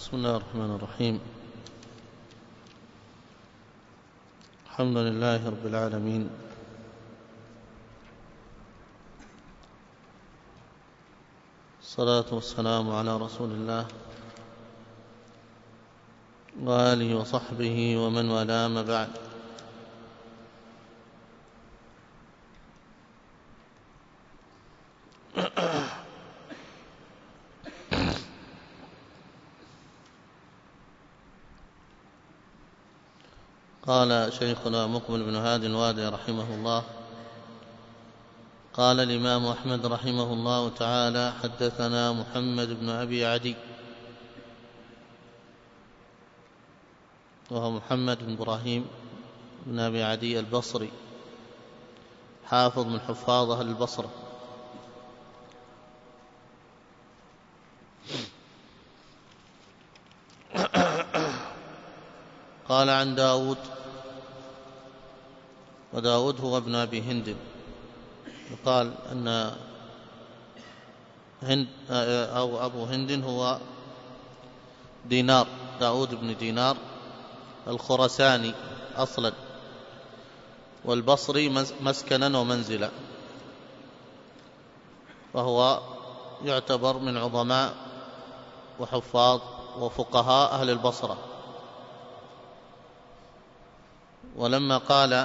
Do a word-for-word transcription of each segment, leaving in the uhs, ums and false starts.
بسم الله الرحمن الرحيم. الحمد لله رب العالمين، الصلاة والسلام على رسول الله وآله وصحبه ومن والاه، ما بعد. قال شيخنا مقبل بن هادي الوادي رحمه الله: قال الإمام أحمد رحمه الله تعالى: حدثنا محمد بن أبي عدي، وهو محمد بن إبراهيم بن أبي عدي البصري، حافظ من حفاظ أهل البصرة. قال عن داود، وداود هو ابن أبي هند، يقال أن هند أو أبو هند هو دينار، داود بن دينار الخرساني أصلا، والبصري مسكنا ومنزلا، وهو يعتبر من عظماء وحفاظ وفقهاء أهل البصرة. ولما قال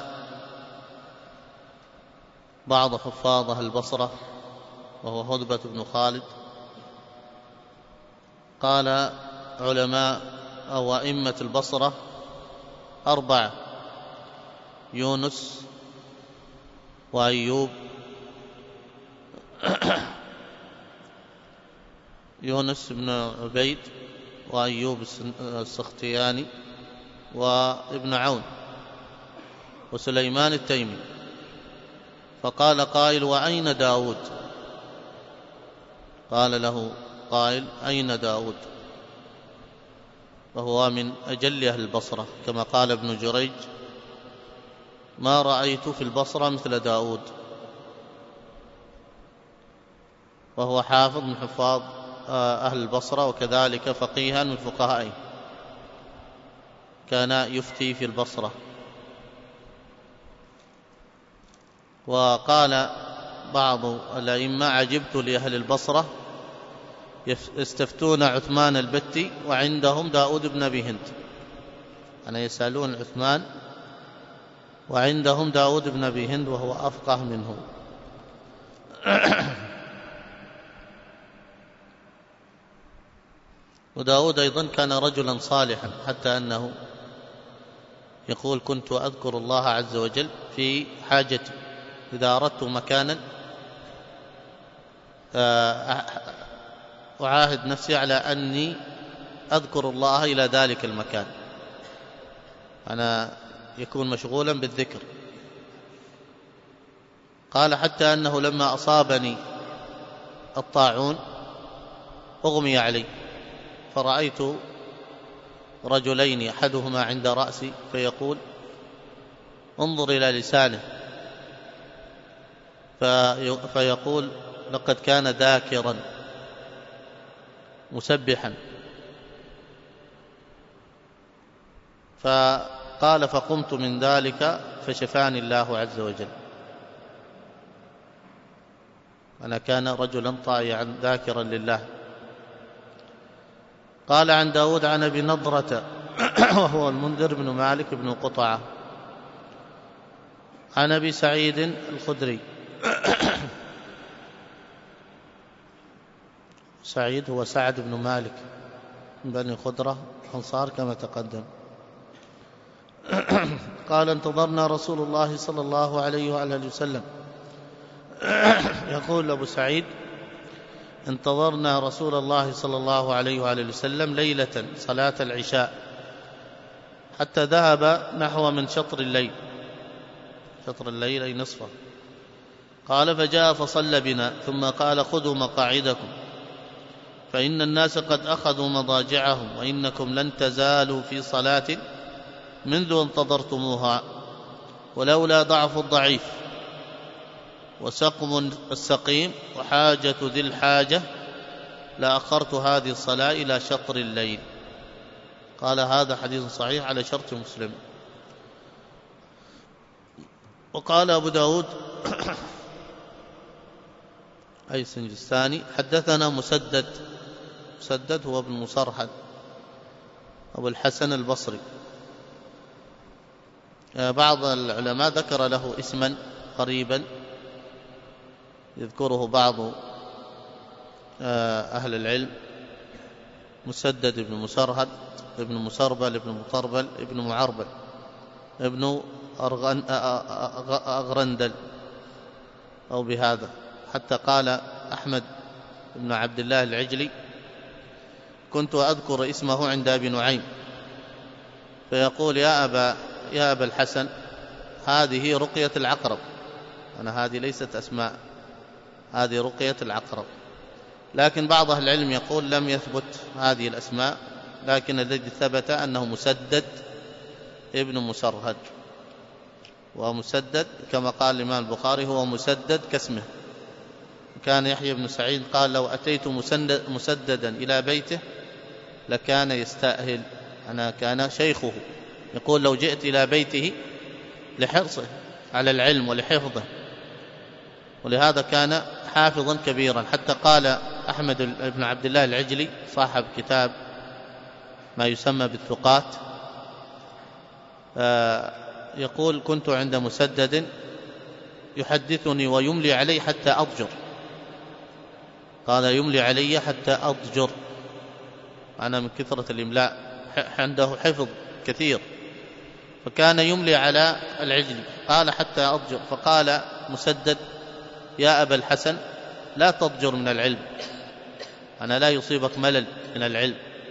بعض حفاظ أهل البصرة وهو هدبة بن خالد، قال علماء أو أئمة البصرة أربعة: يونس وأيوب يونس بن عبيد وأيوب السختياني وابن عون وسليمان التيمي. فقال قائل: وأين داود؟ قال له قائل: أين داود؟ وهو من أجل أهل البصرة، كما قال ابن جريج: ما رأيت في البصرة مثل داود. وهو حافظ من حفاظ أهل البصرة، وكذلك فقيها من فقهائه، كان يفتي في البصرة. وقال بعض الأئمة: عجبت لأهل البصرة يستفتون عثمان البتي وعندهم داود بن أبي هند، أنا يسألون عثمان وعندهم داود بن أبي هند وهو أفقه منه. وداود أيضا كان رجلا صالحا، حتى أنه يقول: كنت أذكر الله عز وجل في حاجتي، إذا أردت مكانا أعاهد نفسي على أني أذكر الله إلى ذلك المكان، أنا يكون مشغولا بالذكر. قال: حتى أنه لما أصابني الطاعون أغمي علي، فرأيت رجلين أحدهما عند رأسي فيقول: انظر إلى لسانه، فيقول: لقد كان ذاكرا مسبحا. فقال: فقمت من ذلك فشفاني الله عز وجل. أنا كان رجلا طائعا ذاكرا لله. قال عن داود عن أبي نضرة وهو المنذر بن مالك بن قطعة، عن أبي سعيد الخدري. سعيد هو سعد بن مالك من بني خدرة الأنصار كما تقدم. قال: انتظرنا رسول الله صلى الله عليه وآله وسلم، يقول أبو سعيد: انتظرنا رسول الله صلى الله عليه وآله وسلم ليلة صلاة العشاء، حتى ذهب نحو من شطر الليل، شطر الليل أي نصفه. قال: فجاء فصلى بنا، ثم قال: خذوا مقاعدكم، فإن الناس قد أخذوا مضاجعهم، وإنكم لن تزالوا في صلاة منذ انتظرتموها، ولولا ضعف الضعيف وسقم السقيم وحاجة ذي الحاجة لأخرت هذه الصلاة إلى شطر الليل. قال هذا حديث صحيح على شرط مسلم. وقال أبو داود أي سنجستاني حدثنا مسدد، مسدد هو ابن مصرحد أبو الحسن البصري. بعض العلماء ذكر له اسما قريبا يذكره بعض أهل العلم، مسدد ابن مسرهد ابن مسربل ابن مطربل ابن معربل ابن أغرندل أو بهذا. حتى قال أحمد بن عبد الله العجلي كنت أذكر اسمه عند أبي نعيم فيقول يا أبا, يا أبا الحسن هذه رقية العقرب، أنا هذه ليست أسماء، هذه رقية العقرب. لكن بعض أهل العلم يقول لم يثبت هذه الأسماء، لكن الذي ثبت أنه مسدد ابن مسرهد. ومسدد كما قال الإمام البخاري هو مسدد كاسمه. كان يحيى بن سعيد قال لو أتيت مسددا إلى بيته لكان يستأهل، أنا كان شيخه يقول لو جئت إلى بيته لحرصه على العلم ولحفظه، ولهذا كان حافظا كبيرا. حتى قال أحمد بن عبد الله العجلي صاحب كتاب ما يسمى بالثقات يقول كنت عند مسدد يحدثني ويملي علي حتى أضجر، قال يملي علي حتى أضجر، أنا من كثرة الإملاء عنده حفظ كثير، فكان يملي على العجل قال حتى أضجر. فقال مسدد يا أبا الحسن لا تضجر من العلم، أنا لا يصيبك ملل من العلم،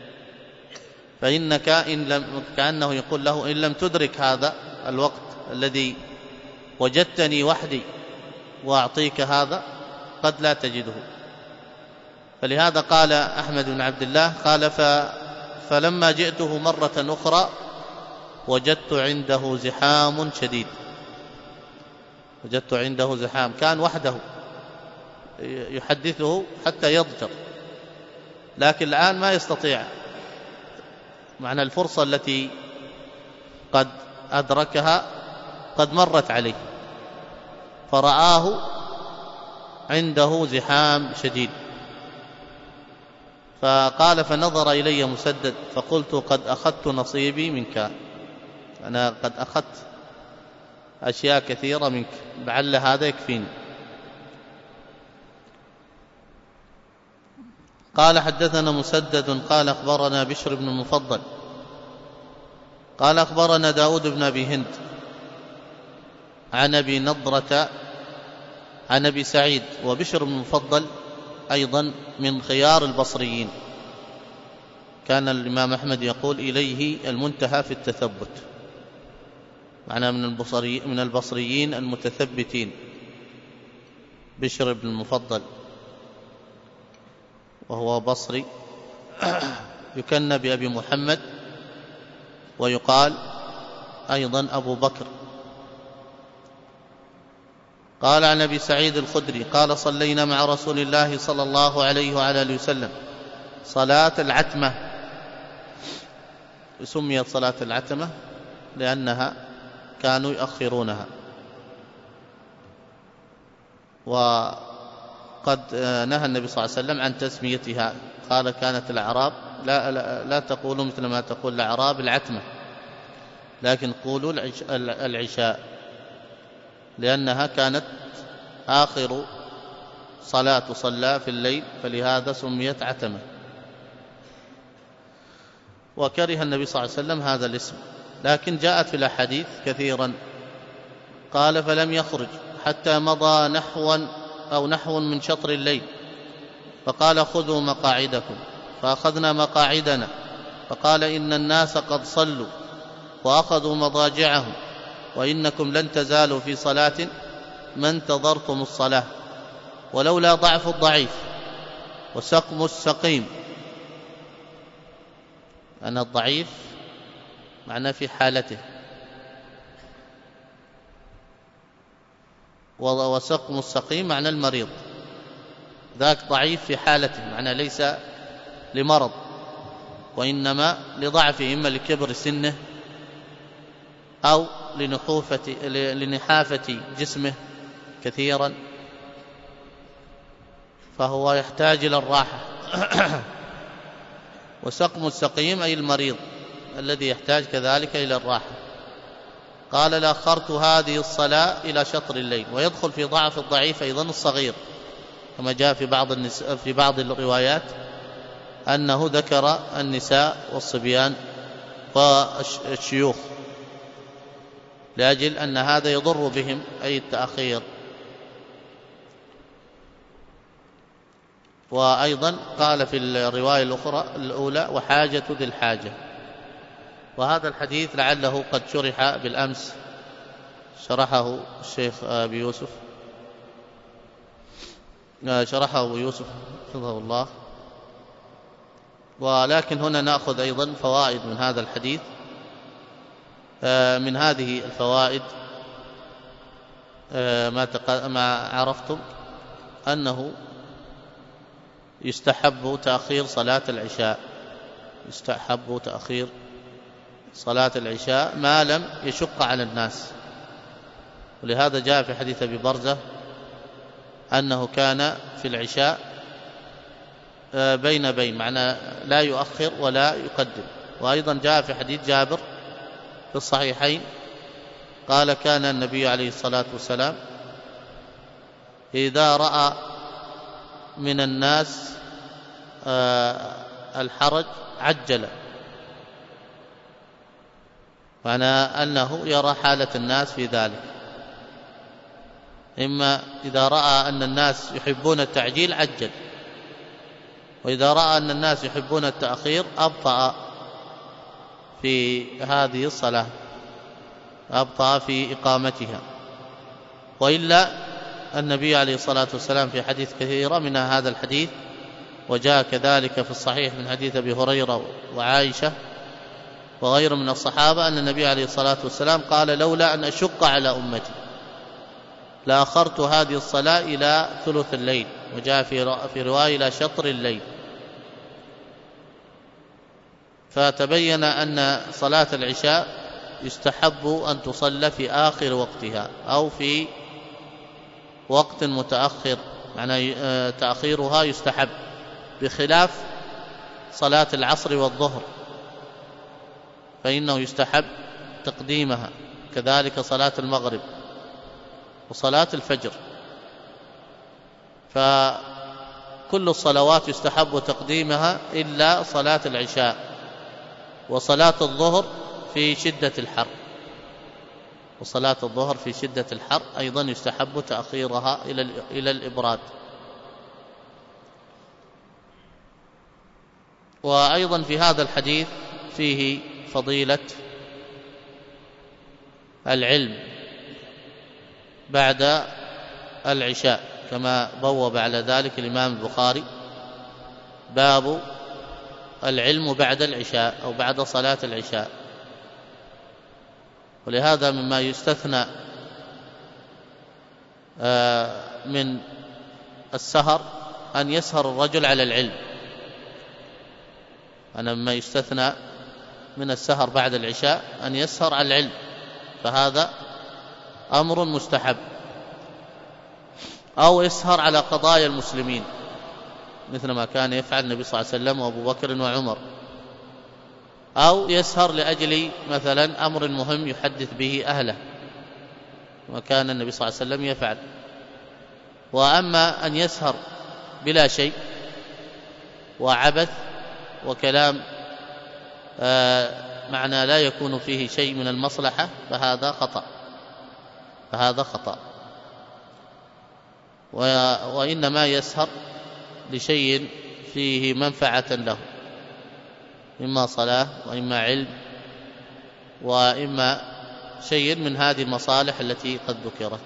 فإنك إن لم، كأنه يقول له إن لم تدرك هذا الوقت الذي وجدتني وحدي وأعطيك هذا قد لا تجده. فلهذا قال أحمد بن عبد الله قال ف فلما جئته مرة أخرى وجدت عنده زحام شديد، وجدت عنده زحام، كان وحده يحدثه حتى يضجر، لكن الآن ما يستطيع، معنى الفرصة التي قد أدركها قد مرت عليه، فرآه عنده زحام شديد. فقال فنظر إلي مسدد فقلت قد أخذت نصيبي منك، أنا قد أخذت أشياء كثيرة منك، لعل هذا يكفيني. قال حدثنا مسدد قال أخبرنا بشر بن المفضل قال أخبرنا داود بن أبي هند عن أبي نضرة عن أبي سعيد. وبشر بن المفضل أيضا من خيار البصريين، كان الإمام أحمد يقول إليه المنتهى في التثبت، معناه من البصري من البصريين المتثبتين بشر بن المفضل، وهو بصري يكنى بأبي محمد ويقال أيضا أبو بكر. قال عن أبي سعيد الخدري قال صلينا مع رسول الله صلى الله عليه وعلى آله وسلم صلاة العتمة. سميت صلاة العتمة لأنها كانوا يؤخرونها، وقد نهى النبي صلى الله عليه وسلم عن تسميتها، قال كانت الأعراب لا, لا, لا تقولوا مثل ما تقول الأعراب العتمة، لكن قولوا العشاء، لأنها كانت آخر صلاة تصلى في الليل، فلهذا سميت عتمة. وكره النبي صلى الله عليه وسلم هذا الاسم، لكن جاءت في الأحاديث كثيرا. قال فلم يخرج حتى مضى نحوا أو نحو من شطر الليل، فقال خذوا مقاعدكم، فأخذنا مقاعدنا، فقال إن الناس قد صلوا وأخذوا مضاجعهم، وإنكم لن تزالوا في صلاة ما انتظرتم الصلاة، ولولا ضعف الضعيف وسقم السقيم. أنا الضعيف معناه في حالته، وسقم السقيم معنى المريض، ذاك ضعيف في حالته معنى ليس لمرض، وإنما لضعفه، إما لكبر سنه أو لنحافة جسمه كثيرا، فهو يحتاج إلى الراحة. وسقم السقيم أي المريض الذي يحتاج كذلك إلى الراحة. قال لأخرت هذه الصلاة إلى شطر الليل. ويدخل في ضعف الضعيف أيضا الصغير، كما جاء في بعض النس... في بعض الروايات أنه ذكر النساء والصبيان والشيوخ، لأجل أن هذا يضر بهم أي التأخير. وأيضا قال في الرواية الأخرى الأولى وحاجة ذي الحاجة. وهذا الحديث لعله قد شرح بالأمس، شرحه الشيخ أبي يوسف شرحه أبو يوسف حفظه الله. ولكن هنا نأخذ أيضا فوائد من هذا الحديث. من هذه الفوائد ما عرفتم أنه يستحب تأخير صلاة العشاء، يستحب تأخير صلاة العشاء ما لم يشق على الناس. ولهذا جاء في حديث أبي برزة أنه كان في العشاء بين بين، معنى لا يؤخر ولا يقدم. وأيضا جاء في حديث جابر في الصحيحين قال كان النبي عليه الصلاة والسلام إذا رأى من الناس الحرج عجل، معنى أنه يرى حالة الناس في ذلك. إما إذا رأى أن الناس يحبون التعجيل عجل، وإذا رأى أن الناس يحبون التأخير أبطأ في هذه الصلاة، أبطأ في إقامتها. وإلا النبي عليه الصلاة والسلام في حديث كثيرة من هذا الحديث، وجاء كذلك في الصحيح من حديث أبي هريرة وعائشة وغير من الصحابة أن النبي عليه الصلاة والسلام قال لولا أن أشق على أمتي لأخرت هذه الصلاة إلى ثلث الليل، وجاء في رواية إلى شطر الليل. فتبين أن صلاة العشاء يستحب أن تصلى في آخر وقتها أو في وقت متأخر، معنى تأخيرها يستحب، بخلاف صلاة العصر والظهر فإنه يستحب تقديمها، كذلك صلاة المغرب وصلاة الفجر. فكل الصلوات يستحب تقديمها إلا صلاة العشاء وصلاة الظهر في شدة الحر، وصلاة الظهر في شدة الحر أيضا يستحب تأخيرها إلى إلى الإبراد. وأيضا في هذا الحديث فيه فضيلة العلم بعد العشاء، كما بوب على ذلك الإمام البخاري باب العلم بعد العشاء أو بعد صلاة العشاء. ولهذا مما يستثنى من السهر أن يسهر الرجل على العلم، أنا مما يستثنى من السهر بعد العشاء أن يسهر على العلم، فهذا أمر مستحب. أو يسهر على قضايا المسلمين مثل ما كان يفعل النبي صلى الله عليه وسلم وأبو بكر وعمر، أو يسهر لأجل مثلا أمر مهم يحدث به أهله وكان النبي صلى الله عليه وسلم يفعل. وأما أن يسهر بلا شيء وعبث وكلام آه معنى لا يكون فيه شيء من المصلحة فهذا خطأ، فهذا خطأ. وإنما يسهر لشيء فيه منفعة له، إما صلاة وإما علم وإما شيء من هذه المصالح التي قد ذكرت،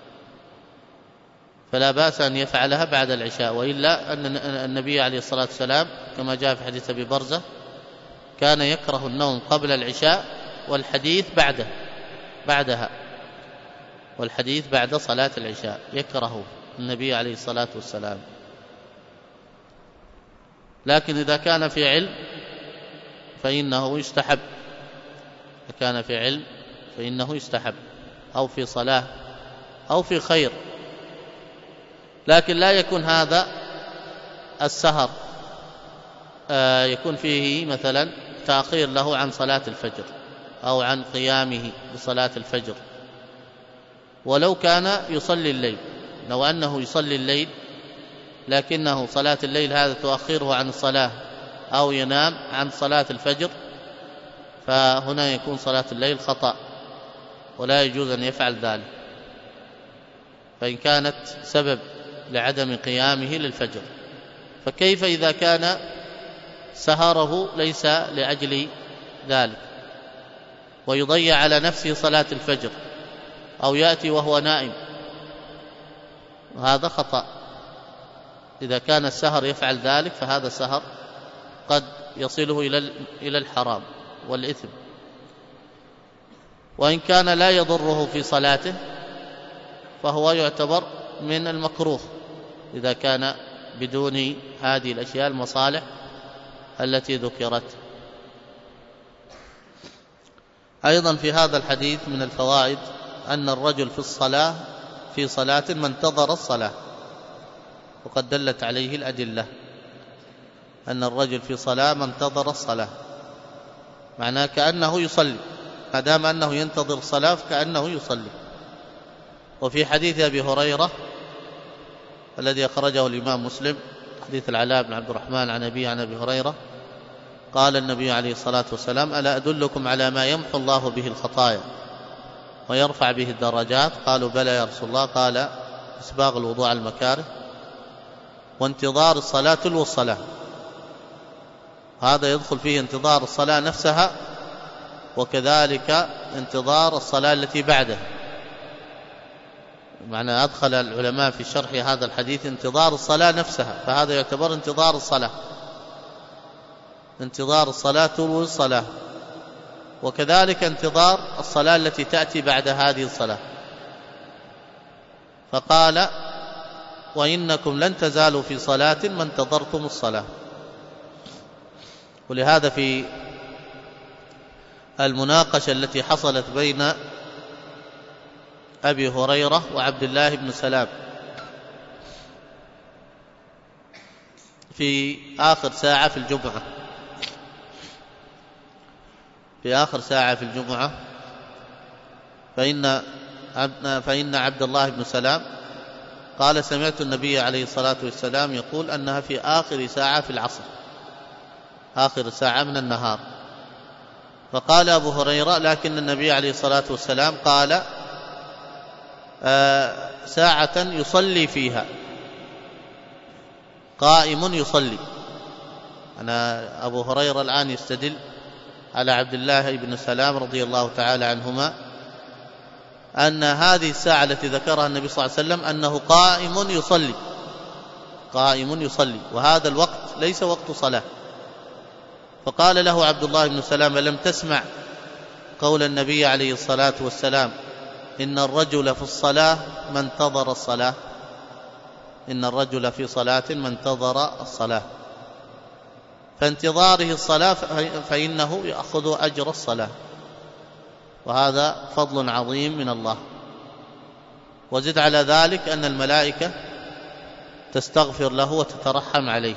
فلا بأس أن يفعلها بعد العشاء. وإلا أن النبي عليه الصلاة والسلام كما جاء في حديث أبي برزة كان يكره النوم قبل العشاء والحديث بعده بعدها والحديث بعد صلاة العشاء يكره النبي عليه الصلاة والسلام. لكن إذا كان في علم فإنه يستحب، إذا كان في علم فإنه يستحب، أو في صلاة أو في خير. لكن لا يكون هذا السهر يكون فيه مثلا تأخير له عن صلاة الفجر أو عن قيامه بصلاة الفجر، ولو كان يصلي الليل، لو أنه يصلي الليل لكنه صلاة الليل هذا تؤخره عن الصلاة أو ينام عن صلاة الفجر، فهنا يكون صلاة الليل خطأ ولا يجوز أن يفعل ذلك، فإن كانت سبب لعدم قيامه للفجر. فكيف إذا كان سهره ليس لأجل ذلك ويضيع على نفسه صلاة الفجر، أو يأتي وهو نائم، هذا خطأ. إذا كان السهر يفعل ذلك فهذا السهر قد يصله إلى الحرام والإثم. وإن كان لا يضره في صلاته فهو يعتبر من المكروه إذا كان بدون هذه الأشياء المصالح التي ذكرت. أيضا في هذا الحديث من الفوائد أن الرجل في الصلاة في صلاة ما انتظر الصلاة، وقد دلت عليه الأدلة أن الرجل في صلاة ما انتظر الصلاة، معناه كأنه يصلي، ما دام أنه ينتظر الصلاة فكأنه يصلي. وفي حديث أبي هريرة الذي أخرجه الإمام مسلم، حديث العلاء بن عبد الرحمن عن أبيه عن أبي هريرة، قال النبي عليه الصلاة والسلام: ألا أدلكم على ما يمحو الله به الخطايا ويرفع به الدرجات؟ قالوا: بلى يا رسول الله. قال: إسباغ الوضوء على المكاره، وانتظار الصلاة تلو الصلاة. هذا يدخل فيه انتظار الصلاة نفسها، وكذلك انتظار الصلاة التي بعدها. معنى أدخل العلماء في شرح هذا الحديث انتظار الصلاة نفسها، فهذا يعتبر انتظار الصلاة، انتظار الصلاة تلو الصلاة، وكذلك انتظار الصلاة التي تأتي بعد هذه الصلاة. فقال: وإنكم لن تزالوا في صلاة ما انتظرتم الصلاة. ولهذا في المناقشة التي حصلت بين أبي هريرة وعبد الله بن سلام في آخر ساعة في الجمعة في آخر ساعة في الجمعة فإن فإن عبد الله بن سلام قال: سمعت النبي عليه الصلاة والسلام يقول أنها في آخر ساعة في العصر، آخر ساعة من النهار. فقال أبو هريرة: لكن النبي عليه الصلاة والسلام قال آه ساعة يصلي فيها، قائم يصلي. أنا أبو هريرة الآن يستدل على عبد الله بن سلام رضي الله تعالى عنهما أن هذه الساعة التي ذكرها النبي صلى الله عليه وسلم أنه قائم يصلي، قائم يصلي، وهذا الوقت ليس وقت صلاة. فقال له عبد الله بن سلام: لم تسمع قول النبي عليه الصلاة والسلام: إن الرجل في الصلاة ما انتظر الصلاة؟ إن الرجل في صلاة ما انتظر الصلاة. فانتظاره الصلاة فإنه يأخذ أجر الصلاة، وهذا فضل عظيم من الله. وزد على ذلك أن الملائكة تستغفر له وتترحم عليه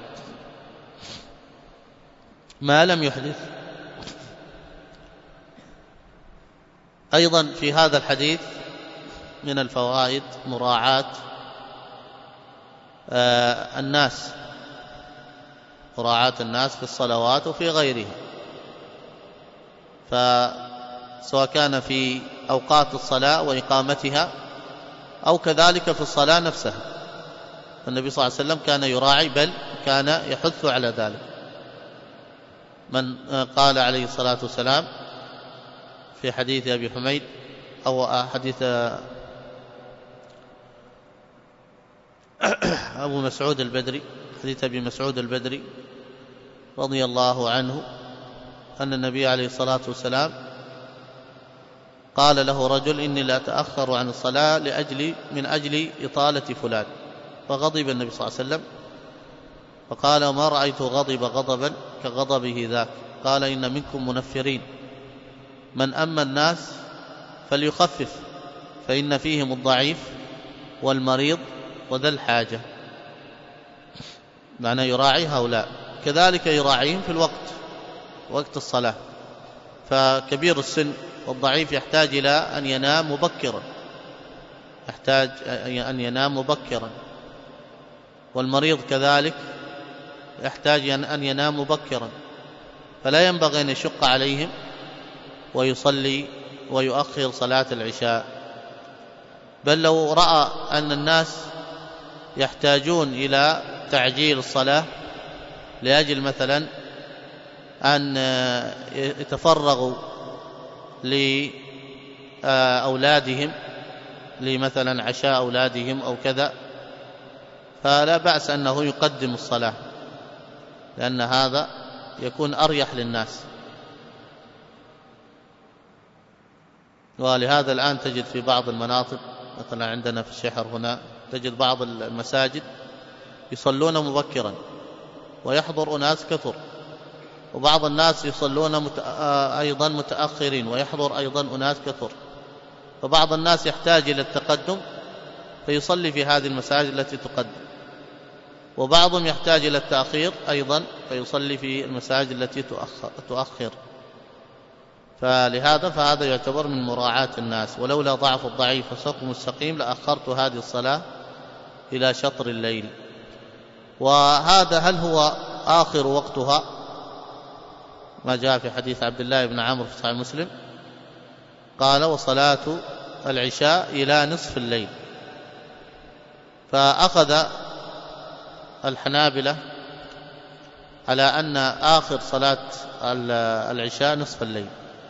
ما لم يحدث. أيضا في هذا الحديث من الفوائد مراعاة آه الناس مراعاة الناس في الصلوات وفي غيرها، فسواء كان في أوقات الصلاة وإقامتها أو كذلك في الصلاة نفسها، النبي صلى الله عليه وسلم كان يراعي، بل كان يحث على ذلك. من قال عليه الصلاة والسلام في حديث أبي حميد أو حديث أبو مسعود البدري، حديث أبي مسعود البدري رضي الله عنه، أن النبي عليه الصلاة والسلام قال له رجل: إني لا أتأخر عن الصلاة لأجل من أجل إطالة فلان. فغضب النبي صلى الله عليه وسلم فقال: ما رأيت غضب غضبا كغضبه ذاك. قال إن منكم منفرين، من أما الناس فليخفف فإن فيهم الضعيف والمريض وذا الحاجة، معنى يراعي هؤلاء. كذلك يراعيهم في الوقت، وقت الصلاة، فكبير السن والضعيف يحتاج إلى أن ينام مبكرا، يحتاج أن ينام مبكرا، والمريض كذلك يحتاج أن ينام مبكرا، فلا ينبغي أن يشق عليهم ويصلي ويؤخر صلاة العشاء. بل لو رأى أن الناس يحتاجون إلى تعجيل الصلاة لأجل مثلا أن يتفرغوا لأولادهم، لمثلا عشاء أولادهم أو كذا، فلا بأس أنه يقدم الصلاة، لأن هذا يكون أريح للناس. ولهذا الآن تجد في بعض المناطق، مثلا عندنا في الشحر هنا، تجد بعض المساجد يصلون مبكرا ويحضر أناس كثر، وبعض الناس يصلون مت... أيضا متأخرين ويحضر أيضا أناس كثر، فبعض الناس يحتاج إلى التقدم فيصلي في هذه المساجد التي تقدم، وبعضهم يحتاج إلى التأخير أيضا فيصلي في المساجد التي تؤخر, تؤخر. فلهذا فهذا يعتبر من مراعاة الناس. ولولا ضعف الضعيف وسقم السقيم لأخرت هذه الصلاة إلى شطر الليل. وهذا هل هو آخر وقتها؟ ما جاء في حديث عبد الله بن عمرو في صحيح مسلم قال: وصلاة العشاء إلى نصف الليل. فأخذ الحنابلة على أن آخر صلاة العشاء نصف الليل،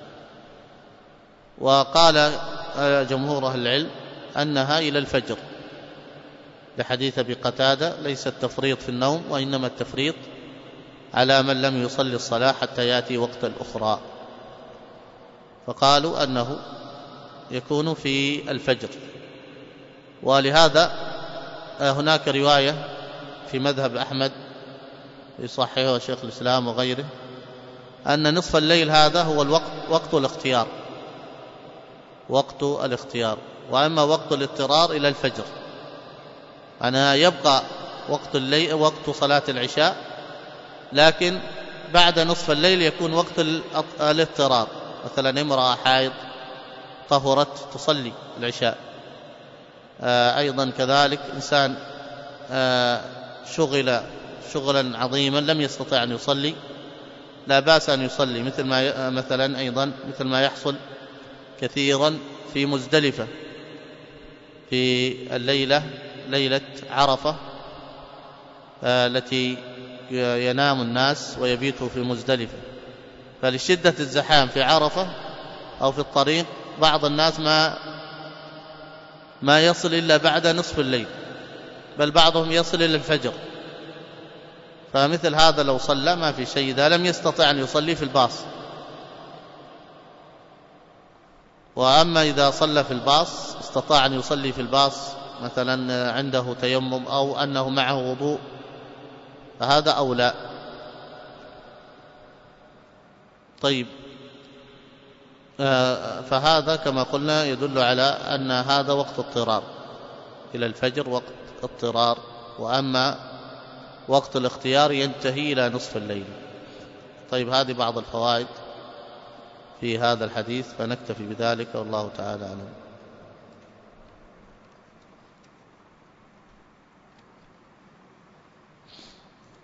وقال جمهور أهل العلم أنها إلى الفجر، لحديث أبي قتادة: ليس التفريط في النوم وإنما التفريط على من لم يصلي الصلاة حتى يأتي وقت الأخرى. فقالوا أنه يكون في الفجر. ولهذا هناك رواية في مذهب أحمد يصححه شيخ الإسلام وغيره أن نصف الليل هذا هو الوقت، وقت الاختيار، وقت الاختيار. وأما وقت الاضطرار إلى الفجر، أنا يبقى وقت الليل وقت صلاة العشاء، لكن بعد نصف الليل يكون وقت الاضطرار، مثلا امرأة حائض طهرت تصلي العشاء، أيضا كذلك إنسان شغل شغلا عظيما لم يستطع أن يصلي، لا بأس أن يصلي، مثل ما مثلا أيضا مثل ما يحصل كثيرا في مزدلفة في الليلة ليلة عرفة التي ينام الناس ويبيتوا في مزدلفة، فلشدة الزحام في عرفة أو في الطريق بعض الناس ما ما يصل إلا بعد نصف الليل، بل بعضهم يصل إلى الفجر. فمثل هذا لو صلى ما في شيء، إذا لم يستطع أن يصلي في الباص. وأما إذا صلى في الباص استطاع أن يصلي في الباص، مثلا عنده تيمم أو أنه معه وضوء، فهذا أولى. طيب، فهذا كما قلنا يدل على أن هذا وقت اضطرار إلى الفجر، وقت اضطرار. وأما وقت الاختيار ينتهي إلى نصف الليل. طيب، هذه بعض الفوائد في هذا الحديث، فنكتفي بذلك، والله تعالى أعلم.